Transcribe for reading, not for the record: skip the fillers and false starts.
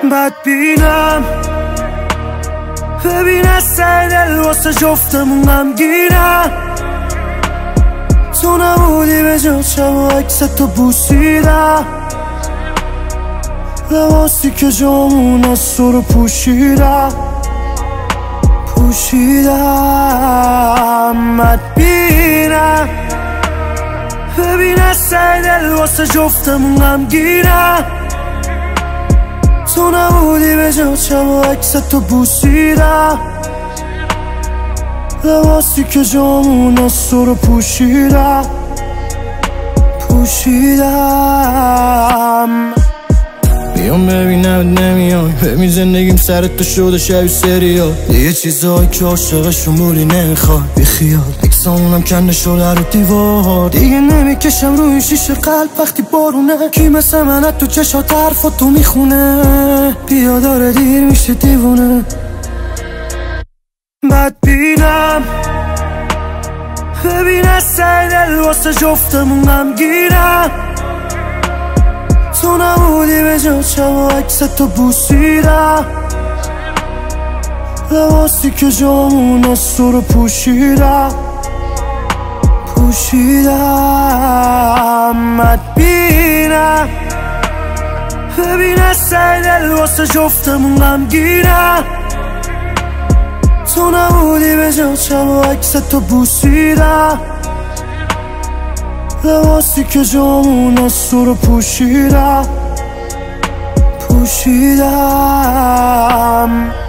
بدبینم ببین از سر دل واسه جفتمون غمگینم تو نبودی به جا شب و عکستو بوسیدم لباسی که جامون از تو رو پوشیدم بدبینم ببین از سر دل واسه جفتمون غمگینم تو نبودی به جا شب و عکستو بوسیدم لباسی که جامون از تو رو پوشیدم میام ببینم نمیای ببین زندگیم سرت تو شده شبیه سریال یه چیزایی که عاشقشون بودی نمیخواد بیخیال اکسامونم کنده شده رو دیوار دیگه نمیکشم روی شیشه قلب وقتی بارونه کی مثل من تو چشات حرفاتو میخونه بیا داره دیر میشه دیوونه بدبینم ببین از سر دل واسه جفتمون غمگینم تو نبودی به جا شب و عکستو بوسیدم لباسی که جامون از تو رو پوشیدم بدبینم ببین از سر دل واسه جفتمون غمگینم تو نبودی به جا شب و عکستو بوسیدم لباسی که جامون از تو رو پوشیدم